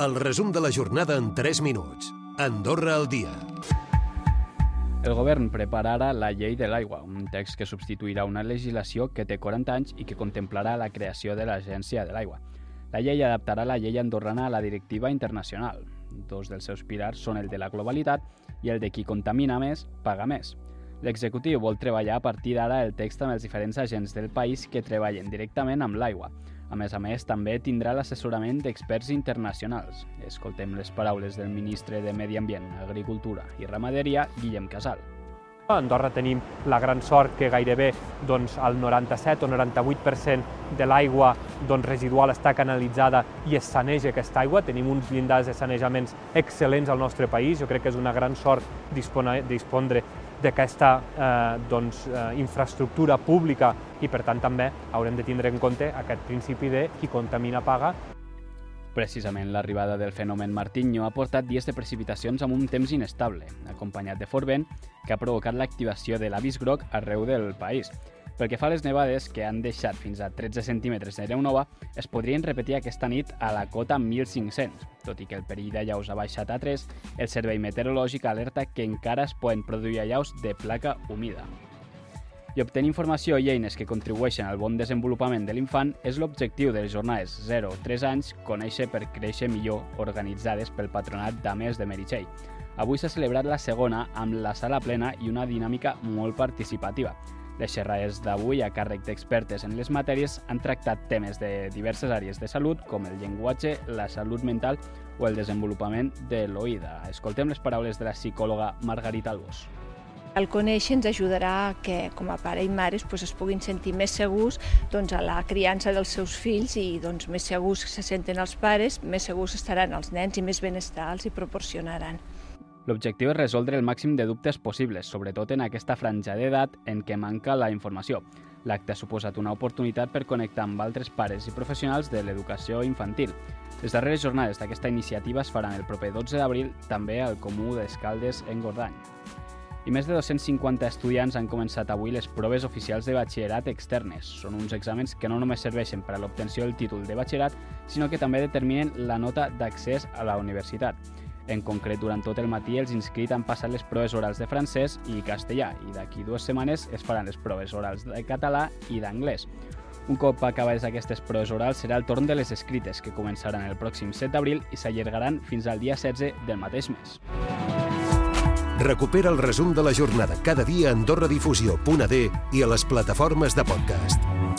El resum de la jornada en 3 minuts. Andorra al dia. El govern prepara ara la llei de l'aigua, un text que substituirà una legislació que té 40 anys i que contemplarà la creació de l'Agència de l'Aigua. La llei adaptarà la llei andorrana a la directiva internacional. Dos dels seus pilars són el de la globalitat i el de qui contamina més, paga més. L'executiu vol treballar a partir d'ara el text amb els diferents agents del país que treballen directament amb l'aigua. A més, també tindrà l'assessorament d'experts internacionals. Escoltem les paraules del ministre de Medi Ambient, Agricultura i Ramaderia, Guillem Casal. A Andorra tenim la gran sort que gairebé el 97 o 98% de l'aigua residual està canalitzada i es saneja aquesta aigua. Tenim uns llindars de sanejaments excel·lents al nostre país. Jo crec que és una gran sort dispondre d'aquesta infraestructura pública i, per tant, també haurem de tindre en compte aquest principi de qui contamina paga. Precisament l'arribada del fenomen Martinho ha portat dies de precipitacions amb un temps inestable, acompanyat de fort vent, que ha provocat l'activació de l'avís groc arreu del país. Pel que fa a les nevades, que han deixat fins a 13 centímetres de neu nova, es podrien repetir aquesta nit a la cota 1500. Tot i que el perill d'allaus ha baixat a 3, el Servei Meteorològic alerta que encara es poden produir allaus de placa humida. I obtenir informació i eines que contribueixen al bon desenvolupament de l'infant és l'objectiu de les jornades 0-3 anys, conèixer per créixer millor, organitzades pel Patronat d'Ames de Meritxell. Avui s'ha celebrat la segona amb la sala plena i una dinàmica molt participativa. Les xerrades d'avui, a càrrec d'expertes en les matèries, han tractat temes de diverses àrees de salut, com el llenguatge, la salut mental o el desenvolupament de l'oïda. Escoltem les paraules de la psicòloga Margarita Albós. El conèixer ens ajudarà a que, com a pare i mares, es puguin sentir més segurs a la criança dels seus fills i més segurs se senten els pares, més segurs estaran els nens i més benestar els hi proporcionaran. L'objectiu és resoldre el màxim de dubtes possibles, sobretot en aquesta franja d'edat en què manca la informació. L'acte ha suposat una oportunitat per connectar amb altres pares i professionals de l'educació infantil. Les darreres jornades d'aquesta iniciativa es faran el proper 12 d'abril, també al Comú d'Escaldes en Gordany. I més de 250 estudiants han començat avui les proves oficials de batxillerat externes. Són uns exàmens que no només serveixen per a l'obtenció del títol de batxillerat, sinó que també determinen la nota d'accés a la universitat. En concret, durant tot el matí, els inscrits han passat les proves orals de francès i castellà i d'aquí 2 setmanes es faran les proves orals de català i d'anglès. Un cop acabades aquestes proves orals, serà el torn de les escrites, que començaran el pròxim 7 d'abril i s'allargaran fins al dia 16 del mateix mes. Recupera el resum de la jornada cada dia a AndorraDifusió.d i a les plataformes de podcast.